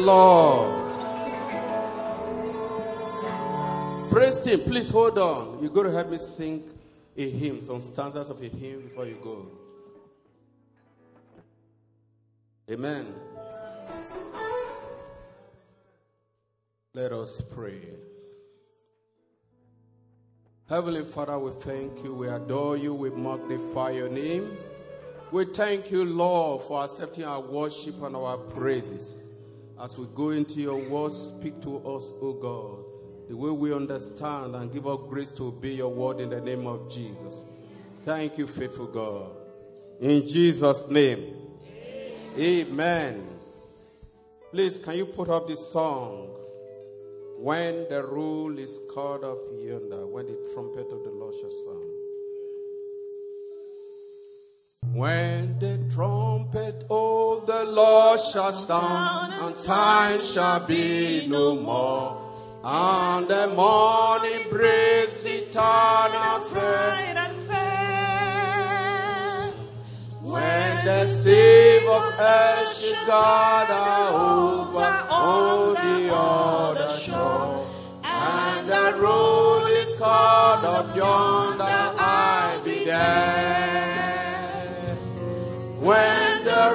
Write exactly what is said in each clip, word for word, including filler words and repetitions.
Lord. Praise team, please hold on. You're going to help me sing a hymn, some stanzas of a hymn before you go. Amen. Let us pray. Heavenly Father, we thank you, we adore you, we magnify your name. We thank you, Lord, for accepting our worship and our praises. As we go into your word, speak to us, O God, the way we understand, and give us grace to obey your word in the name of Jesus. Thank you, faithful God. In Jesus' name, amen. Amen. Please, can you put up this song? When the roll is called up yonder, when the trumpet of the Lord shall sound. When the trumpet of the Lord shall sound, and time shall be no more, and the morning breaks eternal fair and fair. When the save of earth shall gather over on the other shore, and the roll is called up yonder, I be there. When the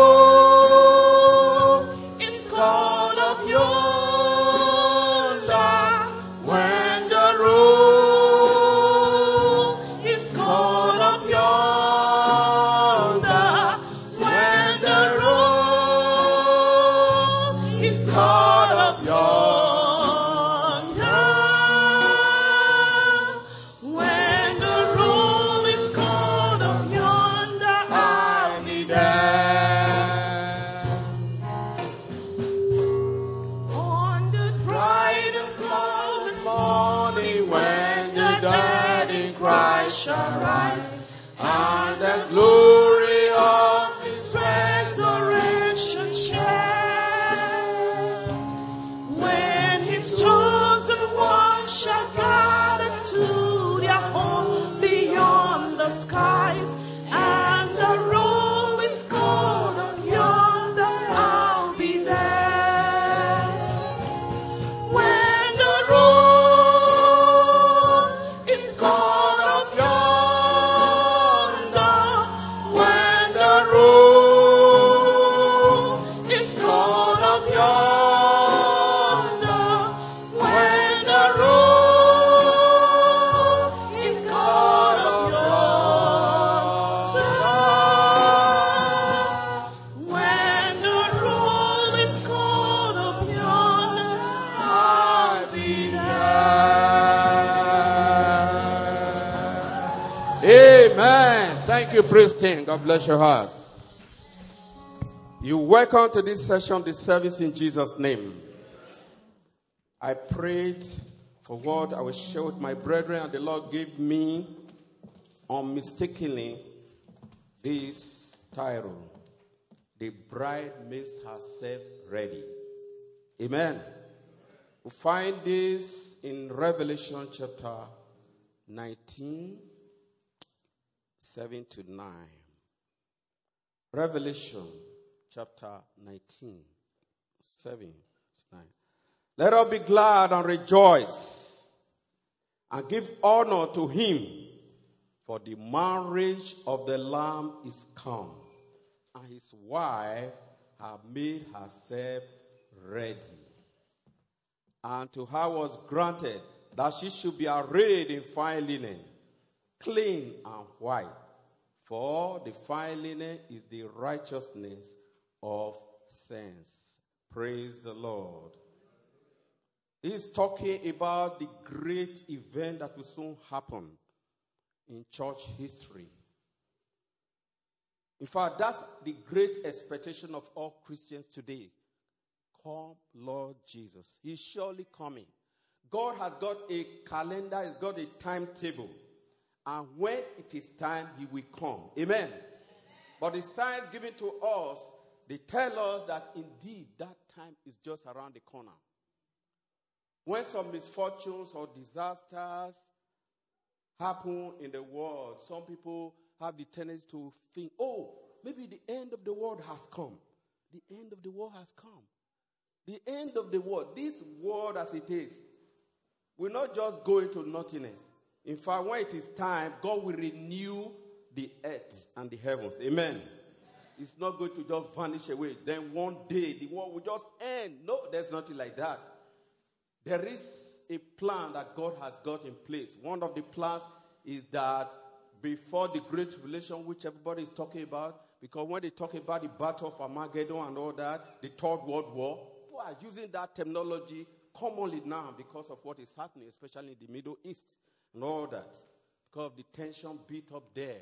roll is called up yonder, when the roll is called up yonder, when the roll is called up yonder, when the roll is called up yonder, I'll be there. On the bright and glorious morning, when the dead in Christ shall rise, and the glory of his resurrection share, when his chosen ones shall gather to their home beyond the skies, and the roll is called up yonder, I'll be there. When the roll is called up yonder, when the roll is called up yonder, when the roll is called up yonder, when the roll is called up yonder, I'll be there. Amen. Thank you, priest king. God bless your heart. You welcome to this session of the service in Jesus' name. I prayed for what I will share with my brethren, and the Lord gave me unmistakably this title: The Bride Makes Herself Ready. Amen. We find this in Revelation chapter nineteen, seven to nine. Revelation chapter nineteen, seven to nine. Let us be glad and rejoice and give honor to him, for the marriage of the Lamb is come, and his wife have made herself ready. And to her was granted that she should be arrayed in fine linen, clean and white. For the fine linen is the righteousness of saints. Praise the Lord. He's talking about the great event that will soon happen in church history. In fact, that's the great expectation of all Christians today. Come, Lord Jesus. He's surely coming. God has got a calendar, he's got a timetable. And when it is time, he will come. Amen. Amen. But the signs given to us, they tell us that indeed that time is just around the corner. When some misfortunes or disasters happen in the world, some people have the tendency to think, oh, maybe the end of the world has come. The end of the world has come. The end of the world, this world as it is, will not just go into nothingness. In fact, when it is time, God will renew the earth and the heavens. Amen. Amen. It's not going to just vanish away. Then one day, the world will just end. No, there's nothing like that. There is a plan that God has got in place. One of the plans is that before the Great Tribulation, which everybody is talking about, because when they talk about the Battle of Armageddon and all that, the Third World War, people are using that terminology commonly now because of what is happening, especially in the Middle East and all that, because of the tension built up there.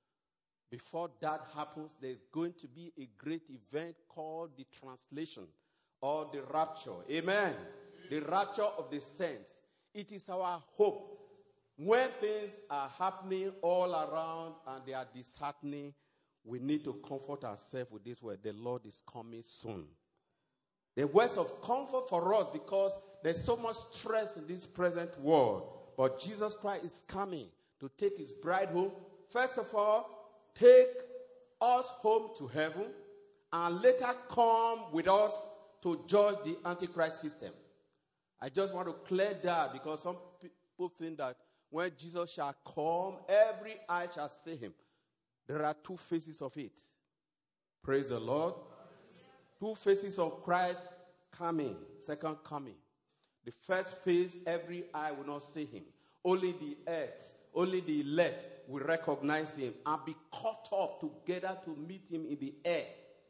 Before that happens, there's going to be a great event called the translation or the rapture. Amen. The rapture of the saints. It is our hope. When things are happening all around and they are disheartening, we need to comfort ourselves with this word. The Lord is coming soon. The words of comfort for us, because there's so much stress in this present world. But Jesus Christ is coming to take his bride home. First of all, take us home to heaven, and later come with us to judge the Antichrist system. I just want to clear that, because some people think that when Jesus shall come, every eye shall see him. There are two faces of it. Praise the Lord. Two faces of Christ coming, second coming. The first phase, every eye will not see him. Only the earth, only the elect will recognize him and be caught up together to meet him in the air.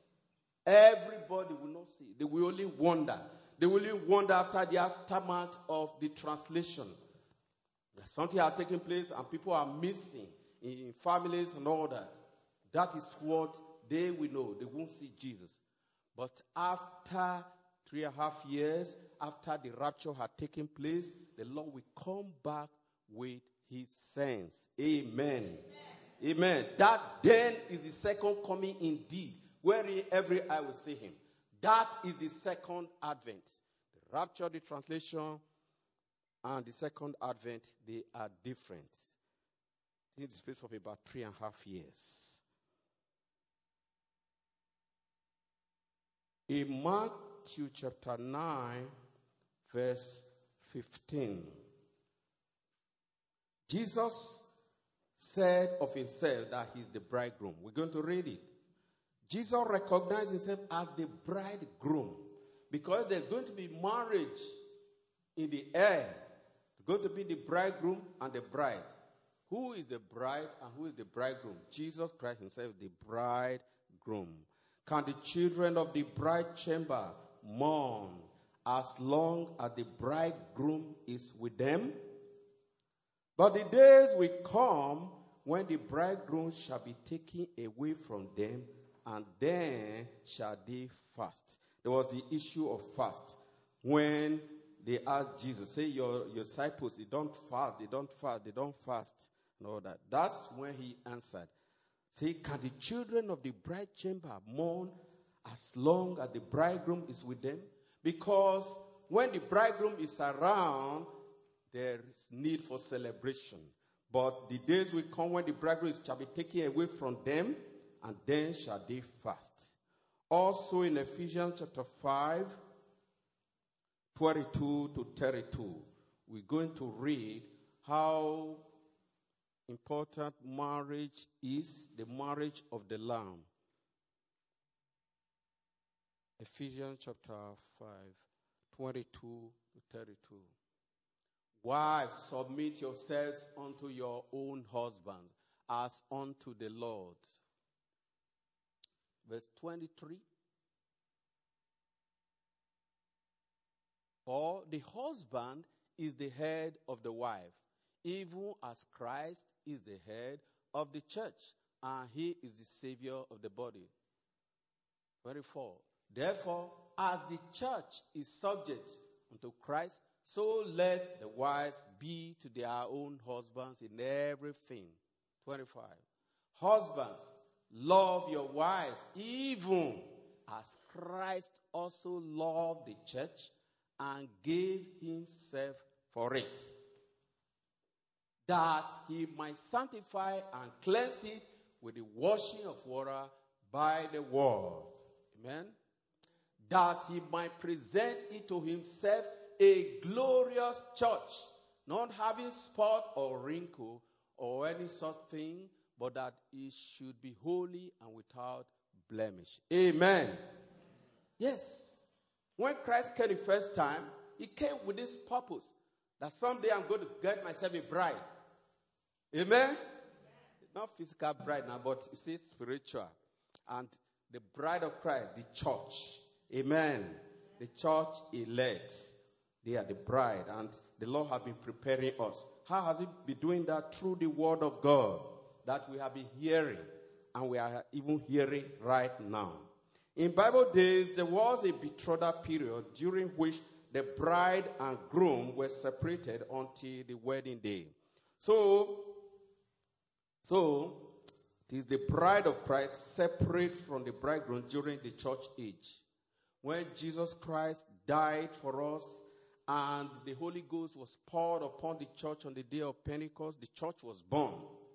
Everybody will not see. They will only wonder. They will only wonder after the aftermath of the translation. Something has taken place and people are missing in families and all that. That is what they will know. They won't see Jesus. But after three and a half years, after the rapture had taken place, the Lord will come back with his saints. Amen. Amen. Amen. That then is the second coming indeed, where every eye will see him. That is the second advent. The rapture, the translation, and the second advent, they are different. In the space of about three and a half years. In Matthew chapter nine, verse fifteen, Jesus said of himself that he's the bridegroom. We're going to read it. Jesus recognized himself as the bridegroom because there's going to be marriage in the air. It's going to be the bridegroom and the bride. Who is the bride and who is the bridegroom? Jesus Christ himself is the bridegroom. Can the children of the bride chamber mourn as long as the bridegroom is with them? But the days will come when the bridegroom shall be taken away from them, and then shall they fast. There was the issue of fast. When they asked Jesus, say your, your disciples, they don't fast, they don't fast, they don't fast, and all that. That's when he answered. Say, can the children of the bride chamber mourn as long as the bridegroom is with them? Because when the bridegroom is around, there is need for celebration. But the days will come when the bridegroom shall be taken away from them, and then shall they fast. Also in Ephesians chapter five, twenty-two to thirty-two, we're going to read how important marriage is, the marriage of the Lamb. Ephesians chapter five, twenty-two to thirty-two. Wives, submit yourselves unto your own husbands as unto the Lord. Verse twenty-three. For the husband is the head of the wife, even as Christ is the head of the church, and he is the Savior of the body. twenty-four. Therefore, as the church is subject unto Christ, so let the wives be to their own husbands in everything. twenty-five. Husbands, love your wives, even as Christ also loved the church and gave himself for it, that he might sanctify and cleanse it with the washing of water by the word. Amen. that he might present it to himself a glorious church, not having spot or wrinkle or any such thing, but that it should be holy and without blemish. Amen. Yes. When Christ came the first time, he came with this purpose, that someday I'm going to get myself a bride. Amen? Not physical bride now, but it's spiritual. And the bride of Christ, the church. Amen. The church elect. They are the bride. And the Lord has been preparing us. How has he been doing that? Through the word of God that we have been hearing. And we are even hearing right now. In Bible days, there was a betrothal period during which the bride and groom were separated until the wedding day. So, so it is the bride of Christ separate from the bridegroom during the church age. When Jesus Christ died for us and the Holy Ghost was poured upon the church on the day of Pentecost, the church was born.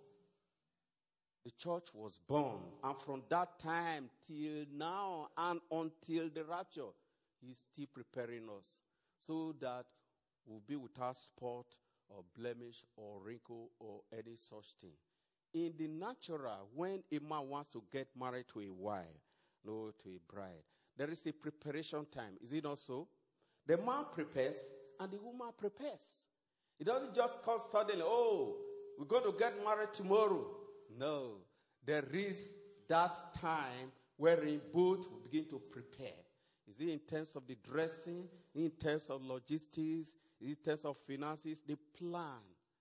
The church was born. And from that time till now and until the rapture, he's still preparing us so that we'll be without spot or blemish or wrinkle or any such thing. In the natural, when a man wants to get married to a wife, no, to a bride, there is a preparation time. Is it not so? The man prepares and the woman prepares. It doesn't just come suddenly, oh, we're going to get married tomorrow. No, there is that time wherein both will begin to prepare. Is it in terms of the dressing, in terms of logistics, in terms of finances, the plan.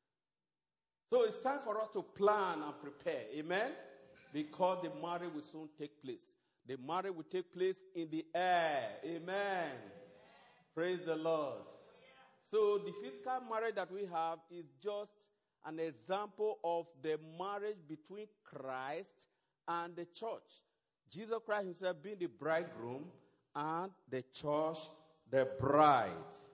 So it's time for us to plan and prepare. Amen? Because the marriage will soon take place. The marriage will take place in the air. Amen. Amen. Praise the Lord. So the physical marriage that we have is just an example of the marriage between Christ and the church. Jesus Christ himself being the bridegroom and the church the bride.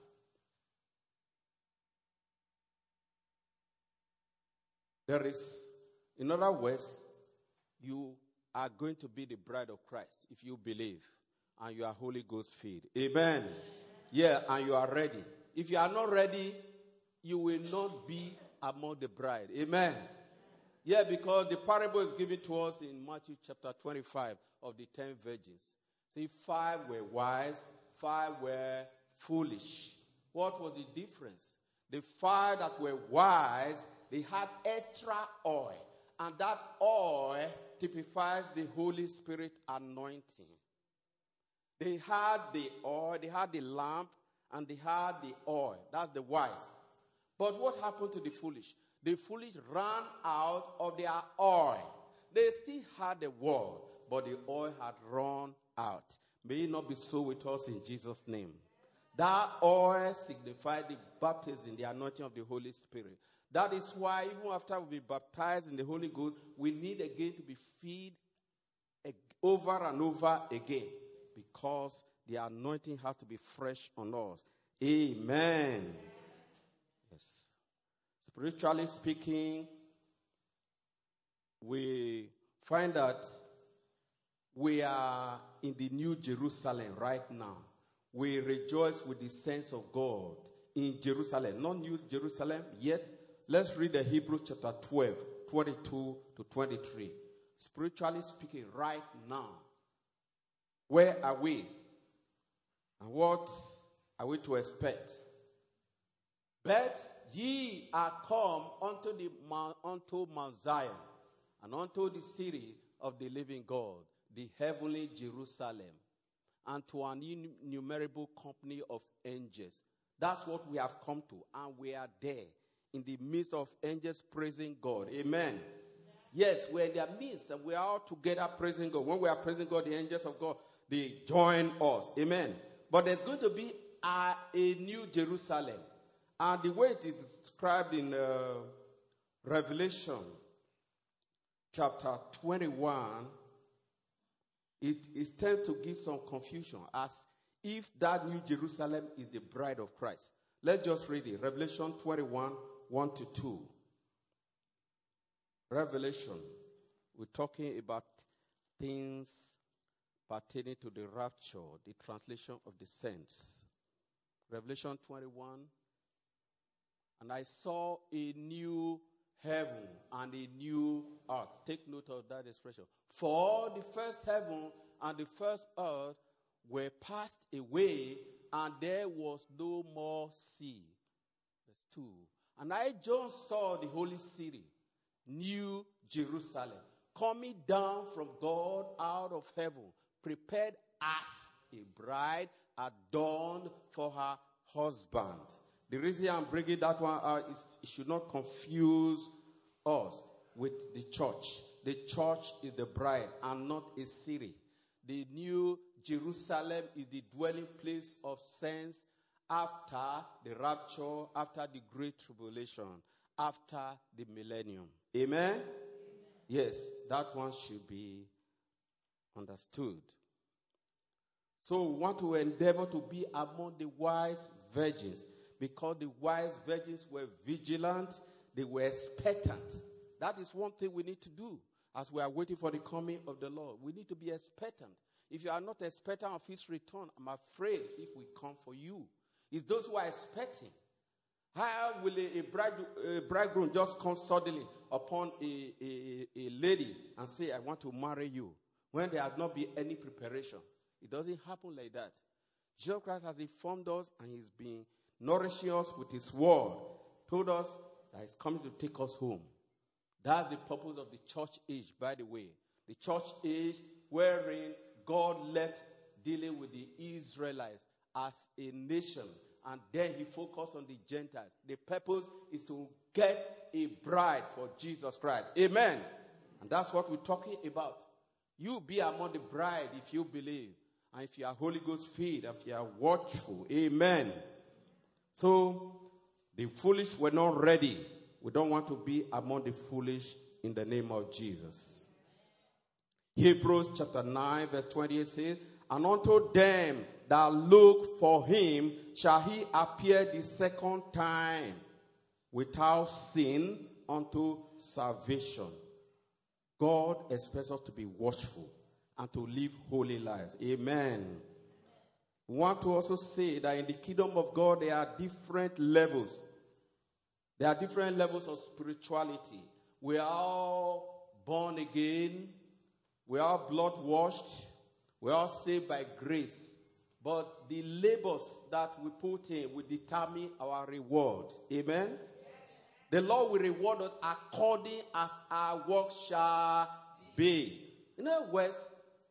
There is, in other words, you are going to be the bride of Christ if you believe and you are Holy Ghost filled. Amen. Yeah, and you are ready. If you are not ready, you will not be among the bride. Amen. Yeah, because the parable is given to us in Matthew chapter twenty-five of the ten virgins. See, five were wise, five were foolish. What was the difference? The five that were wise, they had extra oil. And that oil typifies the Holy Spirit anointing. They had the oil, they had the lamp, and they had the oil. That's the wise. But what happened to the foolish? The foolish ran out of their oil. They still had the word, but the oil had run out. May it not be so with us in Jesus' name. That oil signified the baptism, the anointing of the Holy Spirit. That is why even after we be baptized in the Holy Ghost, we need again to be fed over and over again, because the anointing has to be fresh on us. Amen. Yes. Spiritually speaking, we find that we are in the New Jerusalem right now. We rejoice with the saints of God in Jerusalem. Not New Jerusalem yet. Let's read the Hebrews chapter twelve, twenty-two to twenty-three. Spiritually speaking, right now, where are we? And what are we to expect? But ye are come unto the unto Mount Zion, and unto the city of the living God, the heavenly Jerusalem, and to an innumerable company of angels. That's what we have come to, and we are there in the midst of angels praising God. Amen. Yes, we're in their midst, and we are all together praising God. When we are praising God, the angels of God, they join us. Amen. But there's going to be a, a new Jerusalem. And the way it is described in uh, Revelation chapter twenty-one, it, it tends to give some confusion as if that new Jerusalem is the bride of Christ. Let's just read it. Revelation twenty-one, one to two. Revelation. We're talking about things pertaining to the rapture, the translation of the saints. Revelation twenty-one. And I saw a new heaven and a new earth. Take note of that expression. For the first heaven and the first earth were passed away, and there was no more sea. Verse two. And I, John, saw the holy city, New Jerusalem, coming down from God out of heaven, prepared as a bride adorned for her husband. The reason I'm bringing that one out is it should not confuse us with the church. The church is the bride and not a city. The New Jerusalem is the dwelling place of saints after the rapture, after the great tribulation, after the millennium. Amen? Amen? Yes, that one should be understood. So we want to endeavor to be among the wise virgins, because the wise virgins were vigilant, they were expectant. That is one thing we need to do as we are waiting for the coming of the Lord. We need to be expectant. If you are not expectant of his return, I'm afraid if we come for you. It's those who are expecting. How will a, a, bride, a bridegroom just come suddenly upon a, a, a lady and say, I want to marry you, when there has not been any preparation? It doesn't happen like that. Jesus Christ has informed us, and he's been nourishing us with his word, told us that he's coming to take us home. That's the purpose of the church age, by the way. The church age wherein God left dealing with the Israelites as a nation, and then he focused on the Gentiles. The purpose is to get a bride for Jesus Christ. Amen. And that's what we're talking about. You be among the bride if you believe, and if you are Holy Ghost filled, if you are watchful. Amen. So the foolish were not ready. We don't want to be among the foolish in the name of Jesus. Hebrews chapter nine verse twenty-eight says, and unto them that look for him shall he appear the second time without sin unto salvation. God expects us to be watchful and to live holy lives. Amen. We want to also say that in the kingdom of God there are different levels. There are different levels of spirituality. We are all born again. We are blood washed. We are saved by grace. But the labors that we put in will determine our reward. Amen? The Lord will reward us according as our work shall be. In other words,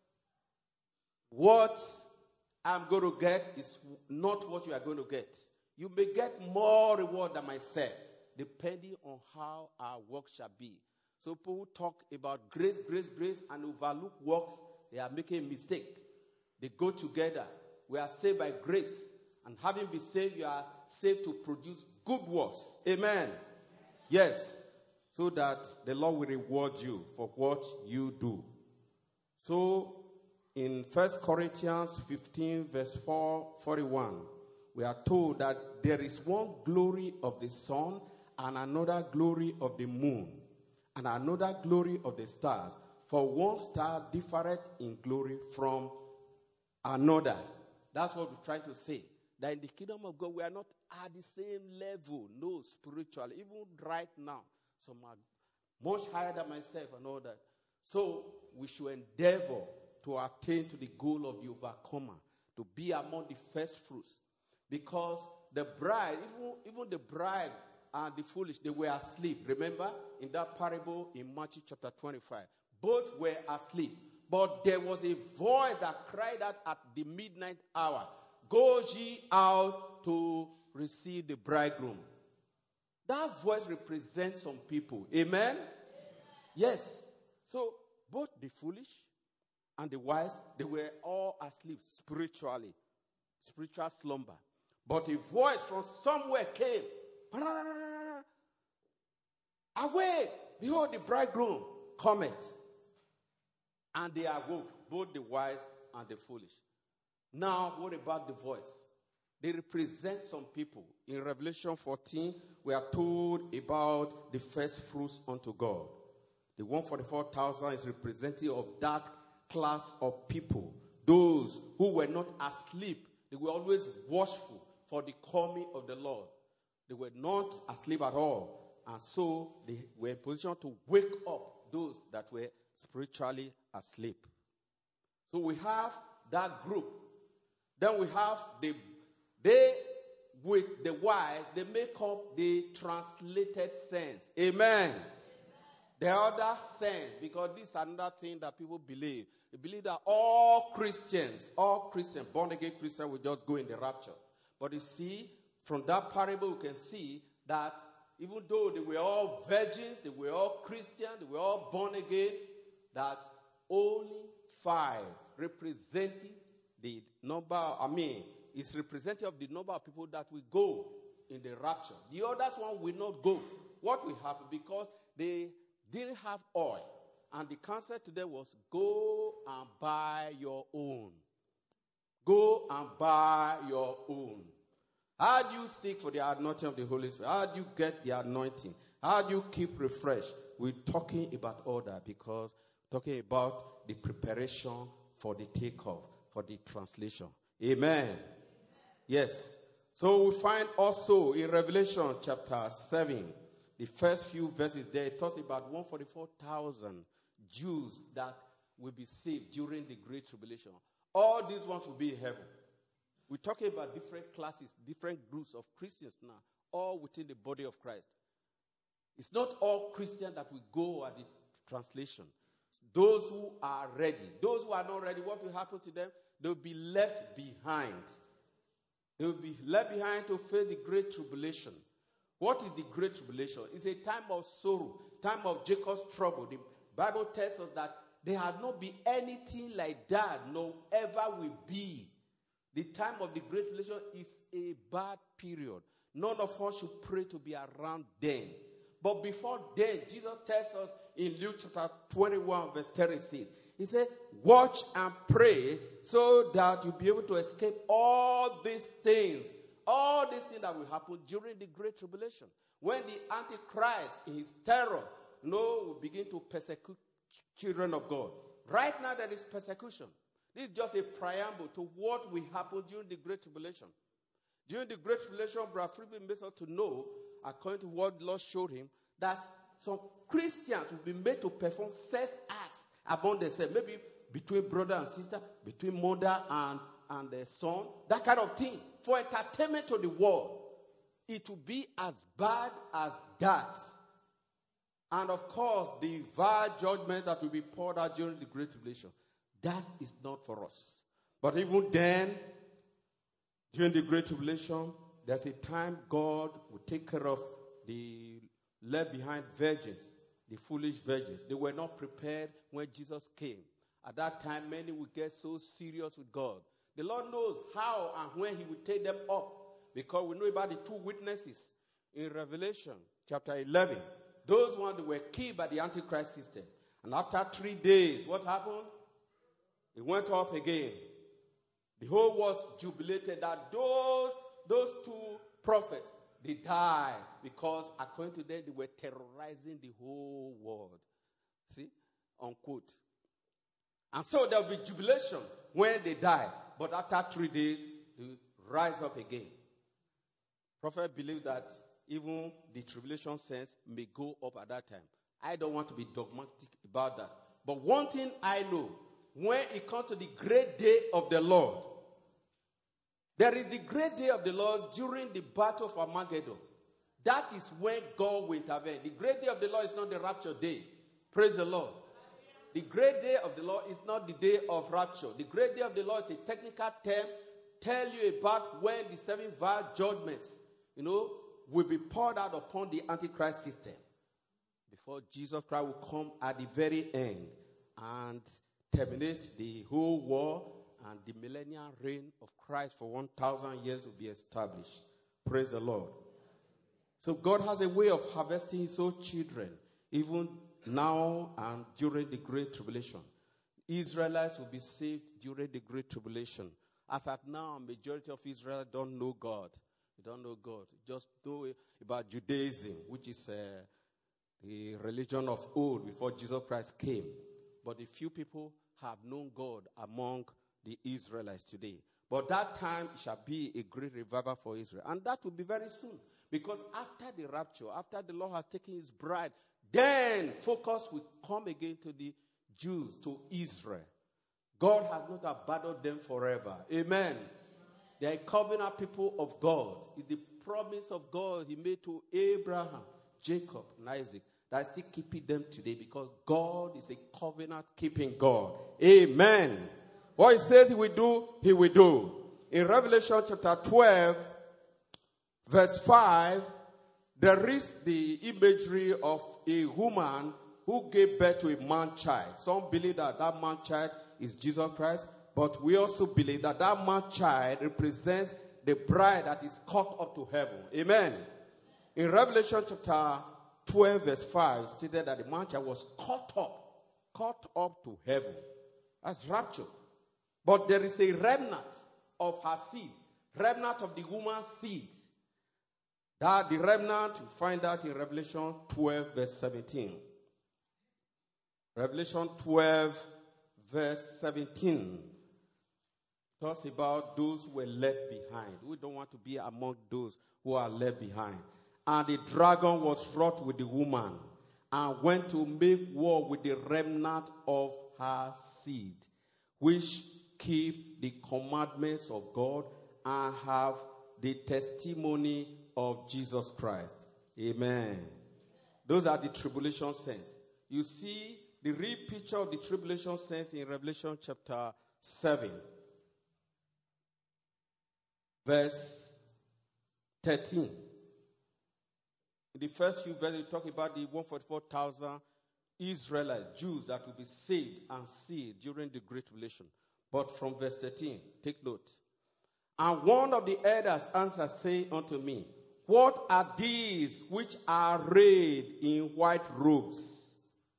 what I'm going to get is not what you are going to get. You may get more reward than myself, depending on how our work shall be. So people who talk about grace, grace, grace, and overlook works, they are making a mistake. They go together. We are saved by grace. And having been saved, you are saved to produce good works. Amen. Yes. So that the Lord will reward you for what you do. So in First Corinthians fifteen, verse four, forty-one, we are told that there is one glory of the sun, and another glory of the moon, and another glory of the stars. For one star differeth in glory from another. That's what we're trying to say. That in the kingdom of God, we are not at the same level. No, spiritually. Even right now, some are much higher than myself and all that. So we should endeavor to attain to the goal of the overcomer, to be among the first fruits. Because the bride, even, even the bride and the foolish, they were asleep. Remember in that parable in Matthew chapter twenty-five, both were asleep. But there was a voice that cried out at the midnight hour, go ye out to receive the bridegroom. That voice represents some people. Amen? Amen? Yes. So both the foolish and the wise, they were all asleep spiritually. Spiritual slumber. But a voice from somewhere came. Awake! Behold, the bridegroom cometh. And they awoke, both the wise and the foolish. Now, what about the voice? They represent some people. In Revelation fourteen, we are told about the first fruits unto God. The one hundred forty-four thousand is representative of that class of people those who were not asleep. They were always watchful for the coming of the Lord. They were not asleep at all. And so they were in position to wake up those that were spiritually asleep. So we have that group. Then we have the, they with the wise, they make up the translated sense. Amen. Amen. The other sense, because this is another thing that people believe. They believe that all Christians, all Christians, born again Christians will just go in the rapture. But you see, from that parable, you can see that even though they were all virgins, they were all Christians, they were all born again, that only five representing the number, I mean, is representative of the number of people that will go in the rapture. The others one will not go. What will happen? Because they didn't have oil. And the counsel to them was, go and buy your own. Go and buy your own. How do you seek for the anointing of the Holy Spirit? How do you get the anointing? How do you keep refreshed? We're talking about all that because we're talking about the preparation for the takeoff, for the translation. Amen. Amen. Yes. So we find also in Revelation chapter seven, the first few verses there, it talks about one hundred forty-four thousand Jews that will be saved during the Great Tribulation. All these ones will be in heaven. We're talking about different classes, different groups of Christians now, all within the body of Christ. It's not all Christians that will go at the translation. Those who are ready. Those who are not ready, what will happen to them? They will be left behind. They will be left behind to face the Great Tribulation. What is the Great Tribulation? It's a time of sorrow, time of Jacob's trouble. The Bible tells us that there has not been anything like that, no ever will be. The time of the Great Tribulation is a bad period. None of us should pray to be around then. But before then, Jesus tells us in Luke chapter twenty-one, verse thirty-six, he said, watch and pray so that you'll be able to escape all these things. All these things that will happen during the Great Tribulation. When the Antichrist, in his terror, you know, will begin to persecute children of God. Right now, there is persecution. This is just a preamble to what will happen during the Great Tribulation. During the Great Tribulation, Brother Friedman makes us to know, according to what the Lord showed him, that some Christians will be made to perform sex acts among themselves. Maybe between brother and sister, between mother and, and the son, that kind of thing. For entertainment to the world, it will be as bad as that. And of course, the vile judgment that will be poured out during the Great Tribulation, that is not for us. But even then, during the Great Tribulation, there's a time God will take care of the left behind virgins, the foolish virgins. They were not prepared when Jesus came. At that time, many would get so serious with God. The Lord knows how and when he will take them up. Because we know about the two witnesses in Revelation chapter eleven. Those ones that were killed by the Antichrist system. And after three days, what happened? It went up again. The whole world jubilated that those, those two prophets, they died because according to them, they were terrorizing the whole world. See? Unquote. And so there will be jubilation when they die. But after three days, they rise up again. Prophet believes that even the tribulation sense may go up at that time. I don't want to be dogmatic about that. But one thing I know, when it comes to the great day of the Lord, there is the great day of the Lord during the battle of Armageddon. That is when God will intervene. The great day of the Lord is not the rapture day. Praise the Lord. The great day of the Lord is not the day of rapture. The great day of the Lord is a technical term. Tell you about when the seven vile judgments, you know, will be poured out upon the Antichrist system. Before Jesus Christ will come at the very end and terminate the whole war, and the millennial reign of Christ for one thousand years will be established. Praise the Lord. So God has a way of harvesting his own children, even now and during the Great Tribulation. Israelites will be saved during the Great Tribulation. As at now, majority of Israel don't know God. They don't know God. Just know about Judaism, which is uh, the religion of old before Jesus Christ came. But a few people have known God among the Israelites today. But that time shall be a great revival for Israel. And that will be very soon. Because after the rapture, after the Lord has taken his bride, then focus will come again to the Jews, to Israel. God has not abandoned them forever. Amen. They are covenant people of God. It's the promise of God he made to Abraham, Jacob, and Isaac that is still keeping them today, because God is a covenant-keeping God. Amen. What he says he will do, he will do. In Revelation chapter twelve, verse five, there is the imagery of a woman who gave birth to a man-child. Some believe that that man-child is Jesus Christ, but we also believe that that man-child represents the bride that is caught up to heaven. Amen. In Revelation chapter twelve, verse five, it stated that the man-child was caught up, caught up to heaven. That's rapture. But there is a remnant of her seed, remnant of the woman's seed. That the remnant, you find that in Revelation twelve, verse seventeen. Revelation twelve, verse seventeen. Talks about those who were left behind. We don't want to be among those who are left behind. And the dragon was wroth with the woman and went to make war with the remnant of her seed, which keep the commandments of God and have the testimony of Jesus Christ. Amen. Those are the tribulation saints. You see the real picture of the tribulation saints in Revelation chapter seven. Verse thirteen. In the first few verses, we talk about the one hundred forty-four thousand Israelites, Jews that will be saved and sealed during the Great Tribulation. But from verse thirteen, take note. And one of the elders answered, saying unto me, what are these which are arrayed in white robes?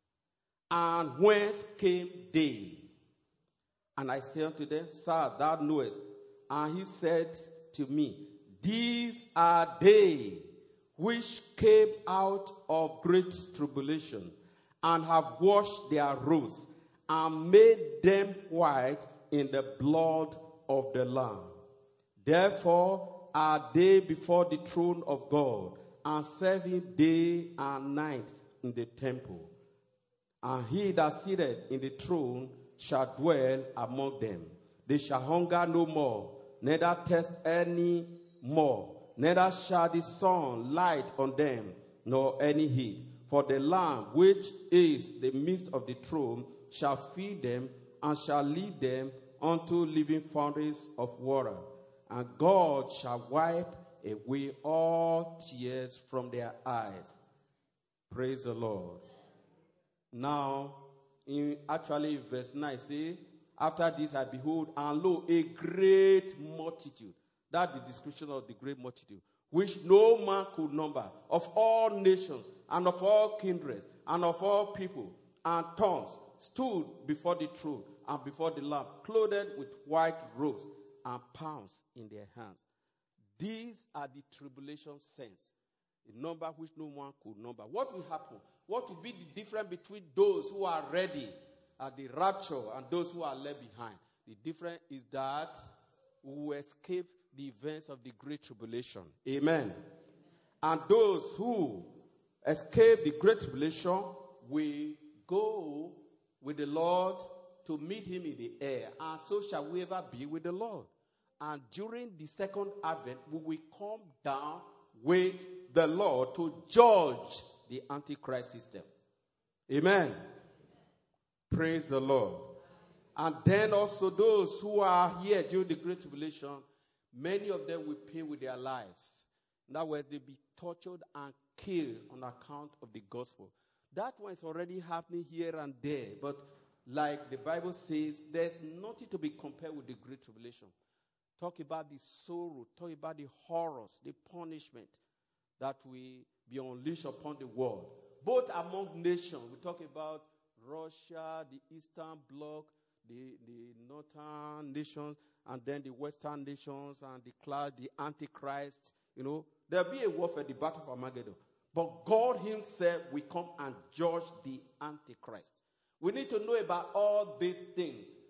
And whence came they? And I say unto them, Sir, thou knowest. And he said to me, these are they which came out of great tribulation, and have washed their robes, and made them white in the blood of the Lamb. Therefore are they before the throne of God, and serve him day and night in the temple. And he that sitteth in the throne shall dwell among them. They shall hunger no more, neither thirst any more, neither shall the sun light on them, nor any heat. For the Lamb, which is the midst of the throne, shall feed them, and shall lead them unto living fountains of water. And God shall wipe away all tears from their eyes. Praise the Lord. Now, in actually verse nine, see, after this I behold, and lo, a great multitude. That's the description of the great multitude, which no man could number, of all nations, and of all kindreds, and of all people, and tongues, stood before the throne, and before the Lamb, clothed with white robes, and palms in their hands. These are the tribulation saints, a number which no one could number. What will happen? What will be the difference between those who are ready at the rapture and those who are left behind? The difference is that we will escape the events of the great tribulation. Amen. And those who escape the great tribulation will go with the Lord to meet him in the air. And so shall we ever be with the Lord. And during the second advent, we will come down with the Lord to judge the Antichrist system. Amen. Praise the Lord. And then also those who are here during the Great Tribulation, many of them will pay with their lives. In other words, they'll be tortured and killed on account of the gospel. That one is already happening here and there. But like the Bible says, there's nothing to be compared with the Great Tribulation. Talk about the sorrow, talk about the horrors, the punishment that will be unleashed upon the world. Both among nations. We talk about Russia, the Eastern Bloc, the, the Northern nations, and then the Western nations, and the cloud, the Antichrist. You know, there'll be a warfare, the battle of Armageddon. But God himself will come and judge the Antichrist. We need to know about all these things.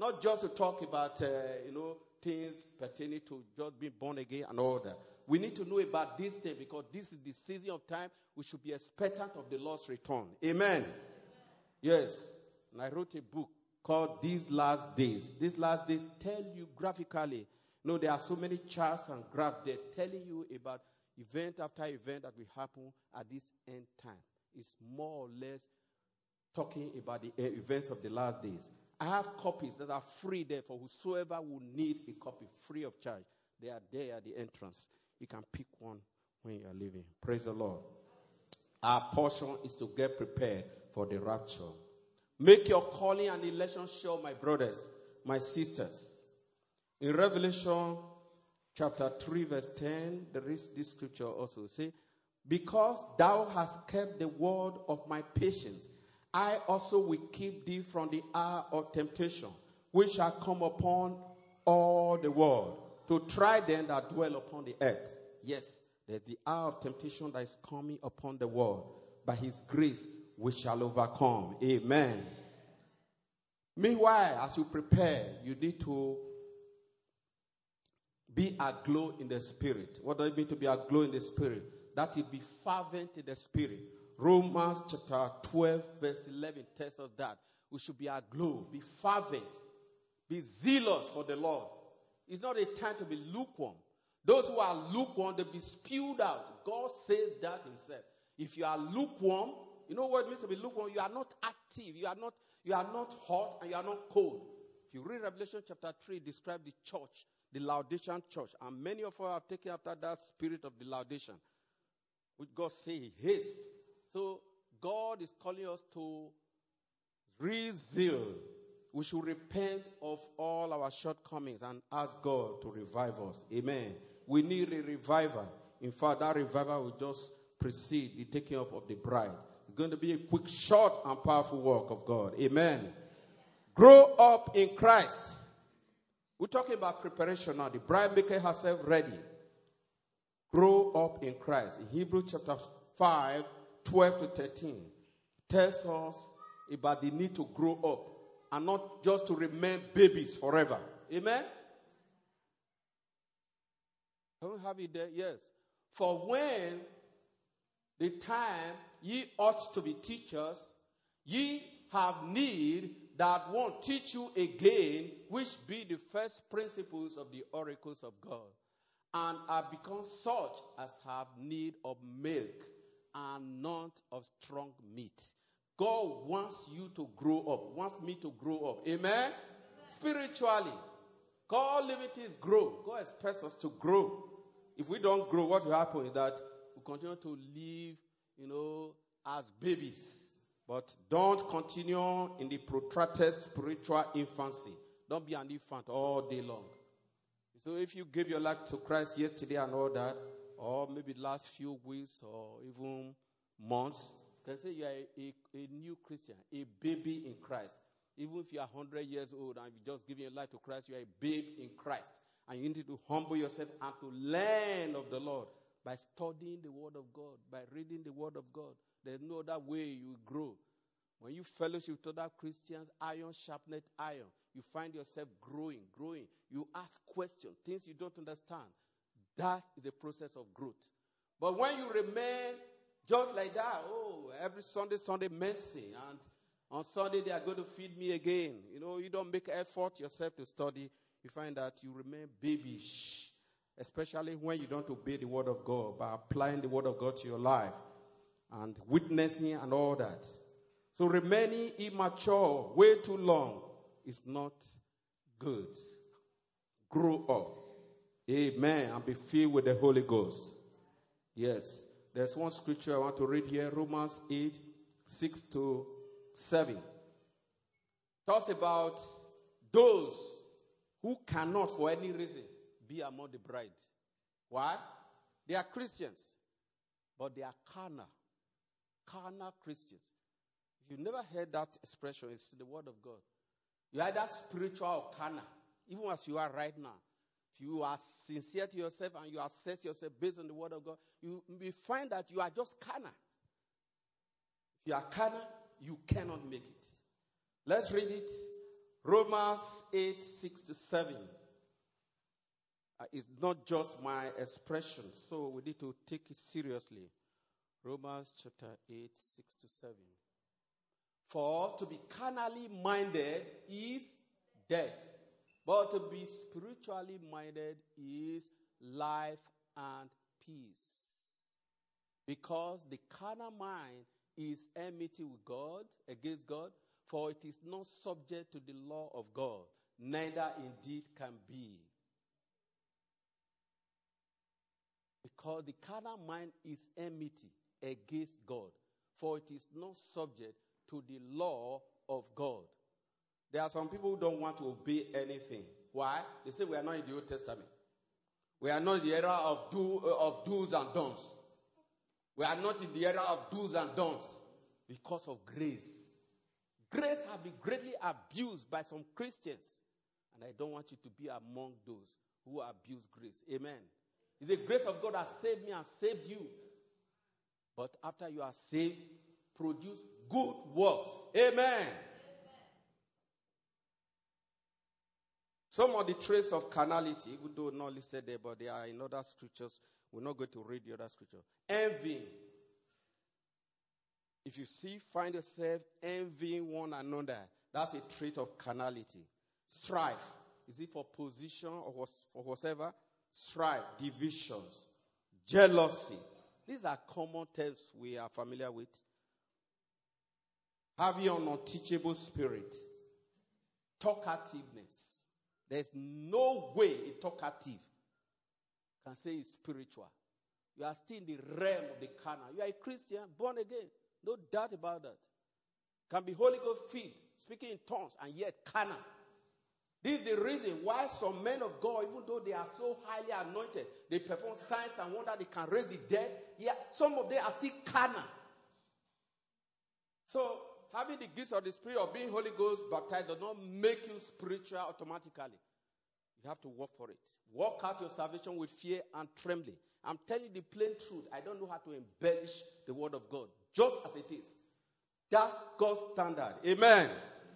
Not just to talk about, uh, you know, things pertaining to just being born again and all that. We need to know about this thing because this is the season of time. We should be expectant of the Lord's return. Amen. Amen. Yes. And I wrote a book called These Last Days. These Last Days tell you graphically. You know, there are so many charts and graphs there telling you about event after event that will happen at this end time. It's more or less talking about the events of the last days. I have copies that are free there for whosoever will need a copy, free of charge. They are there at the entrance. You can pick one when you are leaving. Praise the Lord. Our portion is to get prepared for the rapture. Make your calling and election sure, my brothers, my sisters. In Revelation chapter three, verse ten, there is this scripture also. Say, because thou hast kept the word of my patience, I also will keep thee from the hour of temptation, which shall come upon all the world, to try them that dwell upon the earth. Yes, there's the hour of temptation that is coming upon the world. By his grace, we shall overcome. Amen. Meanwhile, as you prepare, you need to be aglow in the spirit. What does it mean to be aglow in the spirit? That it be fervent in the spirit. Romans chapter twelve, verse eleven tells us that we should be aglow, be fervent, be zealous for the Lord. It's not a time to be lukewarm. Those who are lukewarm, they'll be spewed out. God says that himself. If you are lukewarm, you know what it means to be lukewarm? You are not active. You are not, you are not hot and you are not cold. If you read Revelation chapter three, it describes the church, the Laodicean church. And many of us have taken after that spirit of the Laodicean, which God says he hates. So God is calling us to re-zeal. We should repent of all our shortcomings and ask God to revive us. Amen. We need a revival. In fact, that revival will just precede the taking up of the bride. It's going to be a quick, short, and powerful work of God. Amen. Grow up in Christ. We're talking about preparation now. The bride making herself ready. Grow up in Christ. In Hebrews chapter five, twelve to thirteen, tells us about the need to grow up and not just to remain babies forever. Amen? Don't we have it there? Yes. For when the time ye ought to be teachers, ye have need that won't teach you again, which be the first principles of the oracles of God, and are become such as have need of milk and not of strong meat. God wants you to grow up, wants me to grow up. Amen? Amen. Spiritually. God limits grow. God expects us to grow. If we don't grow, what will happen is that we continue to live, you know, as babies. But don't continue in the protracted spiritual infancy. Don't be an infant all day long. So if you gave your life to Christ yesterday and all that, or maybe the last few weeks or even months, you can say you are a, a, a new Christian, a baby in Christ. Even if you are one hundred years old and you just giving your life to Christ, you are a babe in Christ. And you need to humble yourself and to learn of the Lord by studying the Word of God, by reading the Word of God. There's no other way you grow. When you fellowship with other Christians, iron sharpened iron, you find yourself growing, growing. You ask questions, things you don't understand. That is the process of growth. But when you remain just like that, oh, every Sunday, Sunday mercy, and on Sunday they are going to feed me again. You know, you don't make effort yourself to study. You find that you remain babyish, especially when you don't obey the Word of God by applying the Word of God to your life and witnessing and all that. So remaining immature way too long is not good. Grow up. Amen. And be filled with the Holy Ghost. Yes. There's one scripture I want to read here. Romans eight, six to seven. Talks about those who cannot for any reason be among the bride. Why? They are Christians. But they are carnal. Carnal Christians. If you've never heard that expression, it's the Word of God. You're either spiritual or carnal. Even as you are right now. If you are sincere to yourself and you assess yourself based on the Word of God, you will find that you are just carnal. If you are carnal, you cannot make it. Let's read it Romans eight, six to seven. Uh, it's not just my expression, so we need to take it seriously. Romans chapter eight, six to seven. For to be carnally minded is death, but to be spiritually minded is life and peace. Because the carnal mind is enmity with God, against God, for it is not subject to the law of God, neither indeed can be. Because the carnal mind is enmity against God, for it is not subject to the law of God. There are some people who don't want to obey anything. Why? They say we are not in the Old Testament. We are not in the era of do uh, of do's and don'ts. We are not in the era of do's and don'ts because of grace. Grace has been greatly abused by some Christians, and I don't want you to be among those who abuse grace. Amen. It's the grace of God that saved me and saved you. But after you are saved, produce good works. Amen. Amen. Some of the traits of carnality, even though not listed there, but they are in other scriptures. We're not going to read the other scripture. Envy. If you see, find yourself envying one another, that's a trait of carnality. Strife. Is it for position or for whatever? Strife, divisions, jealousy. These are common terms we are familiar with. Having an unteachable spirit. Talkativeness. There's no way a talkative can say it's spiritual. You are still in the realm of the carnal. You are a Christian, born again. No doubt about that. Can be Holy Ghost filled, speaking in tongues, and yet carnal. This is the reason why some men of God, even though they are so highly anointed, they perform signs and wonders, they can raise the dead. Yeah, some of them are still carnal. So, having the gifts of the Spirit of being Holy Ghost baptized does not make you spiritual automatically. You have to work for it. Work out your salvation with fear and trembling. I'm telling you the plain truth. I don't know how to embellish the word of God. Just as it is. That's God's standard. Amen. Amen.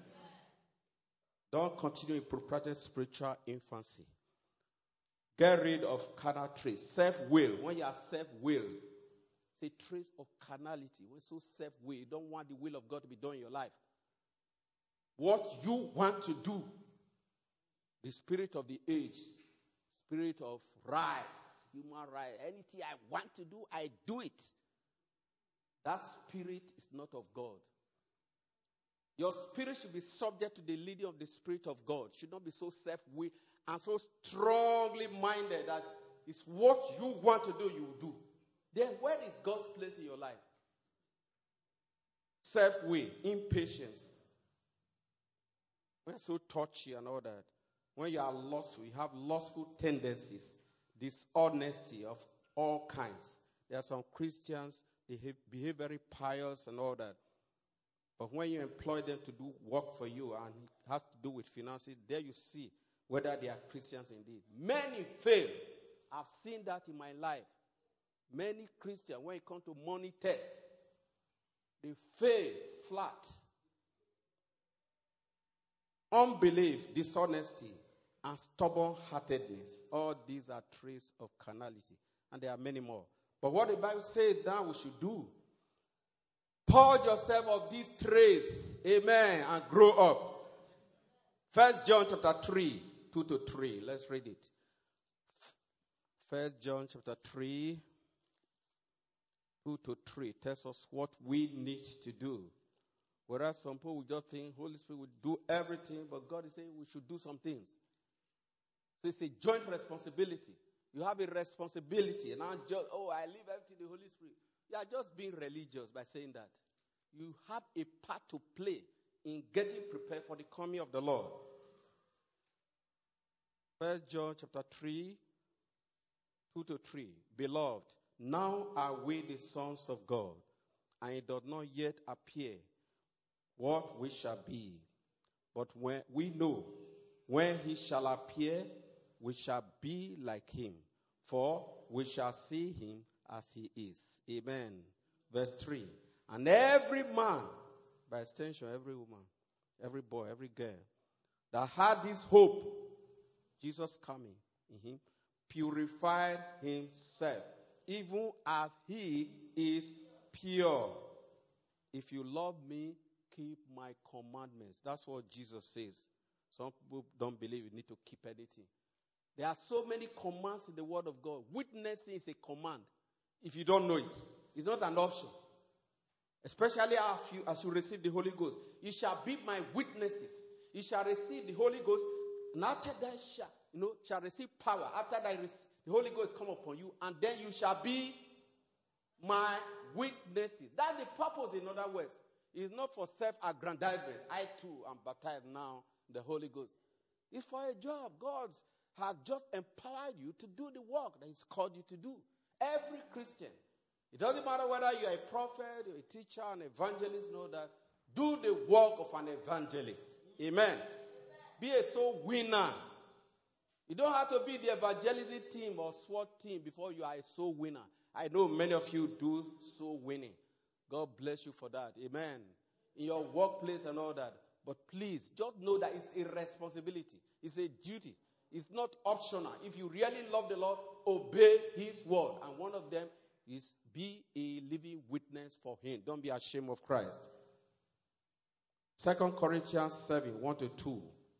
Don't continue in protracted spiritual infancy. Get rid of carnal traits. Self-will. When you are self-willed, it's a trait of carnality. When you're so self-willed, you don't want the will of God to be done in your life. What you want to do, the spirit of the age, spirit of rights, human rights, anything I want to do, I do it. That spirit is not of God. Your spirit should be subject to the leading of the Spirit of God. Should not be so self-willed and so strongly minded that it's what you want to do, you will do. Then where is God's place in your life? Self-will, impatience. When so touchy and all that, when you are lustful, you have lustful tendencies, dishonesty of all kinds. There are some Christians, they behave very pious and all that. But when you employ them to do work for you and it has to do with finances, there you see whether they are Christians indeed. Many fail. I've seen that in my life. Many Christians, when it comes to money test, they fail flat. Unbelief, dishonesty, and stubborn-heartedness. All these are traits of carnality. And there are many more. But what the Bible says now we should do, purge yourself of these traits, amen, and grow up. First John chapter three, two to three. Let's read it. First John chapter three, two to three tells us what we need to do. Whereas some people will just think Holy Spirit will do everything, but God is saying we should do some things. So it's a joint responsibility. You have a responsibility, and not just, oh, I leave everything to the Holy Spirit. You are just being religious by saying that. You have a part to play in getting prepared for the coming of the Lord. First John chapter three, two to three. Beloved, now are we the sons of God, and it does not yet appear what we shall be. But when we know, when he shall appear, we shall be like him, for we shall see him as he is. Amen. Verse three. And every man, by extension, every woman, every boy, every girl, that had this hope, Jesus coming in him, purified himself, even as he is pure. If you love me, keep my commandments. That's what Jesus says. Some people don't believe you need to keep anything. There are so many commands in the Word of God. Witnessing is a command. If you don't know it, it's not an option. Especially as you, as you receive the Holy Ghost. You shall be my witnesses. You shall receive the Holy Ghost. And after that, shall, you know, shall receive power. After that, the Holy Ghost come upon you. And then you shall be my witnesses. That's the purpose, in other words. It's not for self-aggrandizement. I too am baptized now in the Holy Ghost. It's for a job. God has just empowered you to do the work that He's called you to do. Every Christian. It doesn't matter whether you're a prophet, you're a teacher, an evangelist, know that. Do the work of an evangelist. Amen. Amen. Be a soul winner. You don't have to be the evangelism team or SWAT team before you are a soul winner. I know many of you do soul winning. God bless you for that. Amen. In your workplace and all that. But please, just know that it's a responsibility. It's a duty. It's not optional. If you really love the Lord, obey His word. And one of them is be a living witness for Him. Don't be ashamed of Christ. Second Corinthians seven, one to two.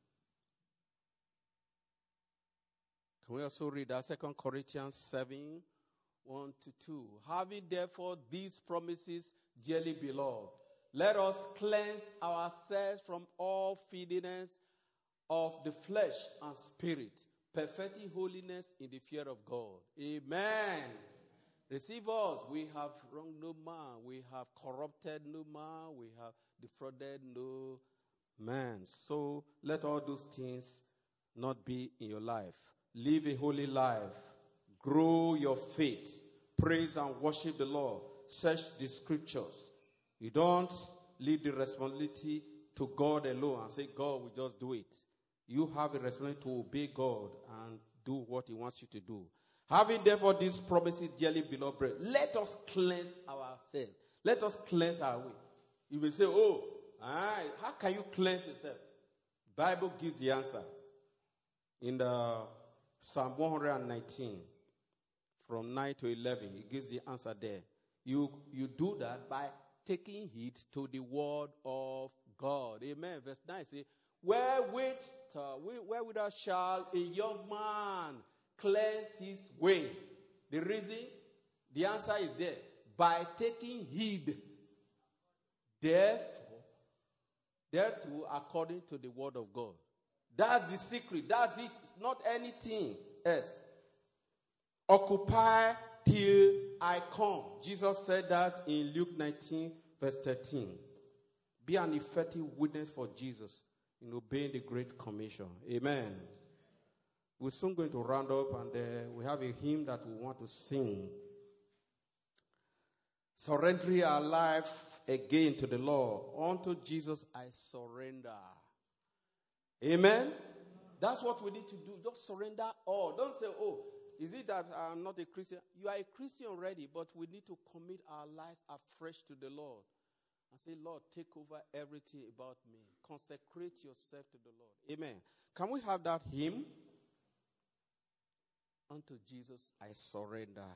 Can we also read that? Second Corinthians seven, one to two. Having therefore these promises, dearly beloved, let us cleanse ourselves from all filthiness of the flesh and spirit, perfecting holiness in the fear of God. Amen. Receive us. We have wronged no man. We have corrupted no man. We have defrauded no man. So let all those things not be in your life. Live a holy life. Grow your faith. Praise and worship the Lord. Search the scriptures. You don't leave the responsibility to God alone and say, God will just do it. You have a responsibility to obey God and do what He wants you to do. Having therefore these promises, dearly beloved brethren, let us cleanse ourselves. Let us cleanse our way. You will say, oh, ah, how can you cleanse yourself? Bible gives the answer. In the Psalm one nineteen, from nine to eleven, it gives the answer there. You, you do that by taking heed to the word of God. Amen. Verse nine says, Wherewith, uh, wherewith shall a young man cleanse his way? The reason, the answer is there. By taking heed, therefore, thereto according to the word of God. That's the secret. That's it. Not anything else. Occupy till I come. Jesus said that in Luke nineteen, verse thirteen. Be an effective witness for Jesus in obeying the Great Commission. Amen. We're soon going to round up, and uh, we have a hymn that we want to sing. Surrendering our life again to the Lord. Unto Jesus I surrender. Amen? That's what we need to do. Just surrender all. Don't say, oh, is it that I'm not a Christian? You are a Christian already, but we need to commit our lives afresh to the Lord. And say, Lord, take over everything about me. Consecrate yourself to the Lord. Amen. Can we have that hymn? Unto Jesus I surrender.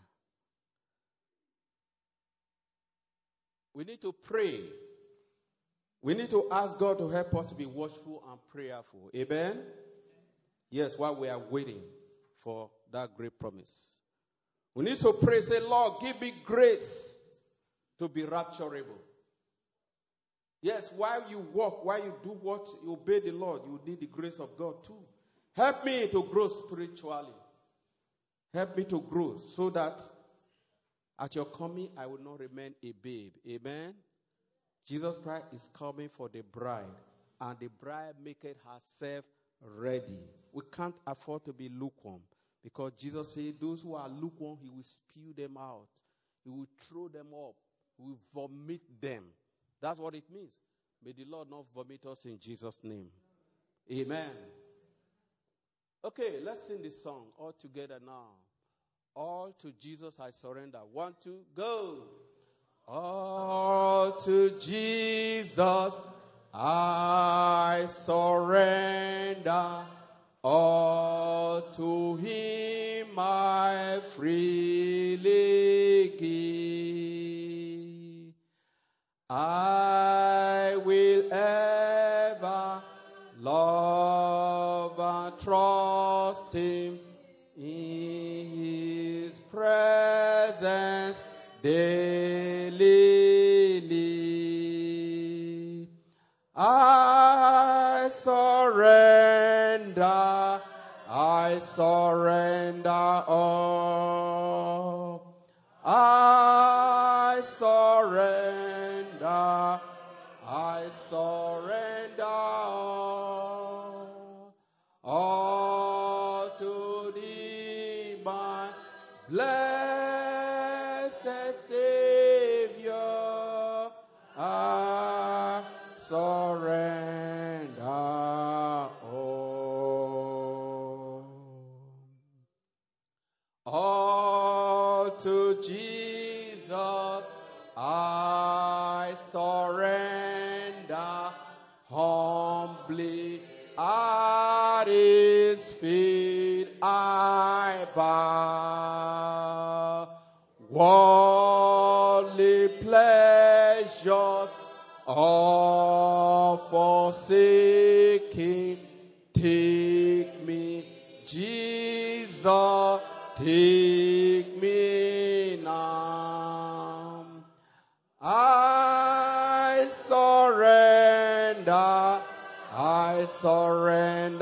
We need to pray. We need to ask God to help us to be watchful and prayerful. Amen? Yes, while we are waiting for that great promise. We need to pray, say, Lord, give me grace to be rapturable. Yes, while you walk, while you do what, you obey the Lord, you need the grace of God too. Help me to grow spiritually. Help me to grow so that at your coming, I will not remain a babe. Amen? Jesus Christ is coming for the bride, and the bride maketh herself ready. We can't afford to be lukewarm, because Jesus said those who are lukewarm, He will spew them out. He will throw them up. He will vomit them. That's what it means. May the Lord not vomit us in Jesus' name. Amen. Okay, let's sing this song all together now. All to Jesus I surrender. One, two, go. All to Jesus I surrender all to him I freely give. I will ever love and trust him in his presence daily live. I surrender, I surrender all. I surrender, I surrender all. All to thee, my blessed Savior, I surrender all. All to Jesus I surrender humbly. At his feet I bow. Worldly pleasures all forsaking, take me, Jesus, take me now. I surrender, I surrender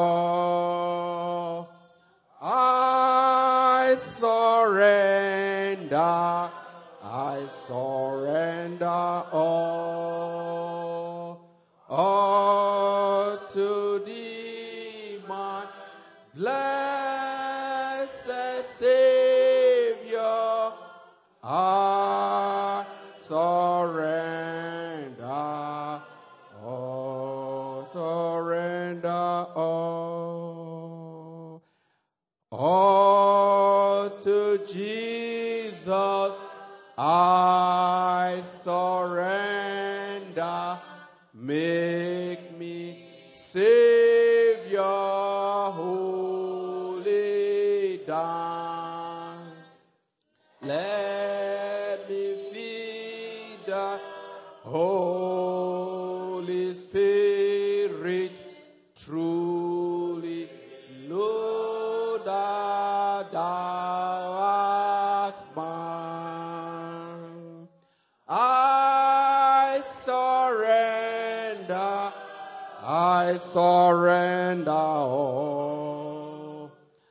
all. I surrender, I surrender all. All to thee, my blessed Savior, I surrender all, surrender all. All to Jesus I surrender. Make me Savior wholly down. Let me feed the Holy Spirit, truly know that thou art mine. I surrender, I surrender all.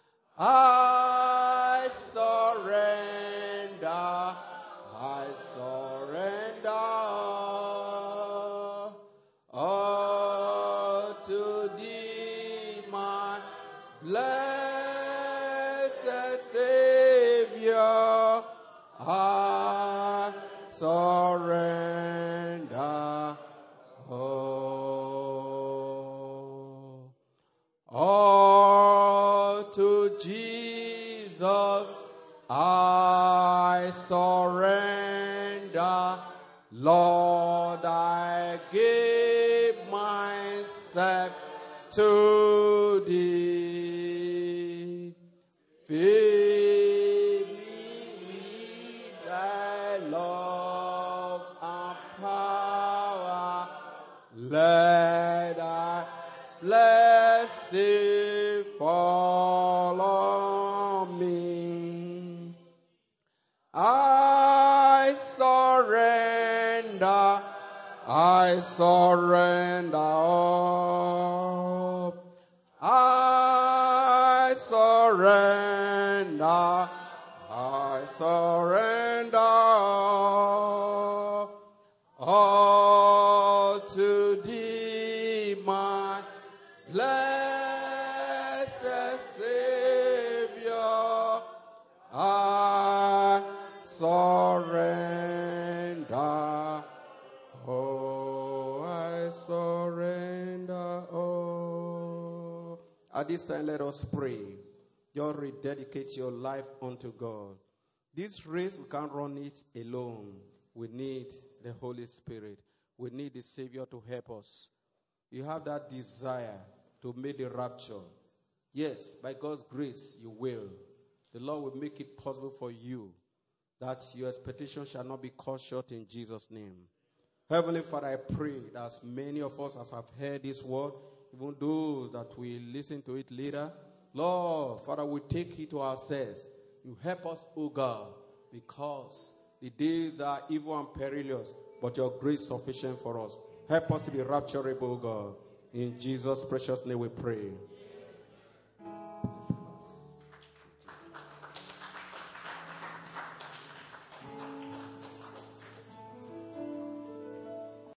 I surrender, I surrender all. All to thee, my blessed Savior, I surrender all. All to Jesus I surrender. Lord, I give myself to thee. Fill me with thy love and power. Let thy blessing fall on me. I surrender, I surrender all. I surrender, I surrender all. All to thee, my blessed Savior, I surrender. Oh, I surrender. Oh. At this time, let us pray. Just rededicate your life unto God. This race, we can't run it alone. We need the Holy Spirit. We need the Savior to help us. You have that desire to make the rapture. Yes, by God's grace, you will. The Lord will make it possible for you that your expectation shall not be cut short in Jesus' name. Heavenly Father, I pray that as many of us as have heard this word, even those that will listen to it later, Lord, Father, we take it to ourselves. You help us, O God, because the days are evil and perilous, but your grace is sufficient for us. Help us to be rapturable, O God. In Jesus' precious name we pray.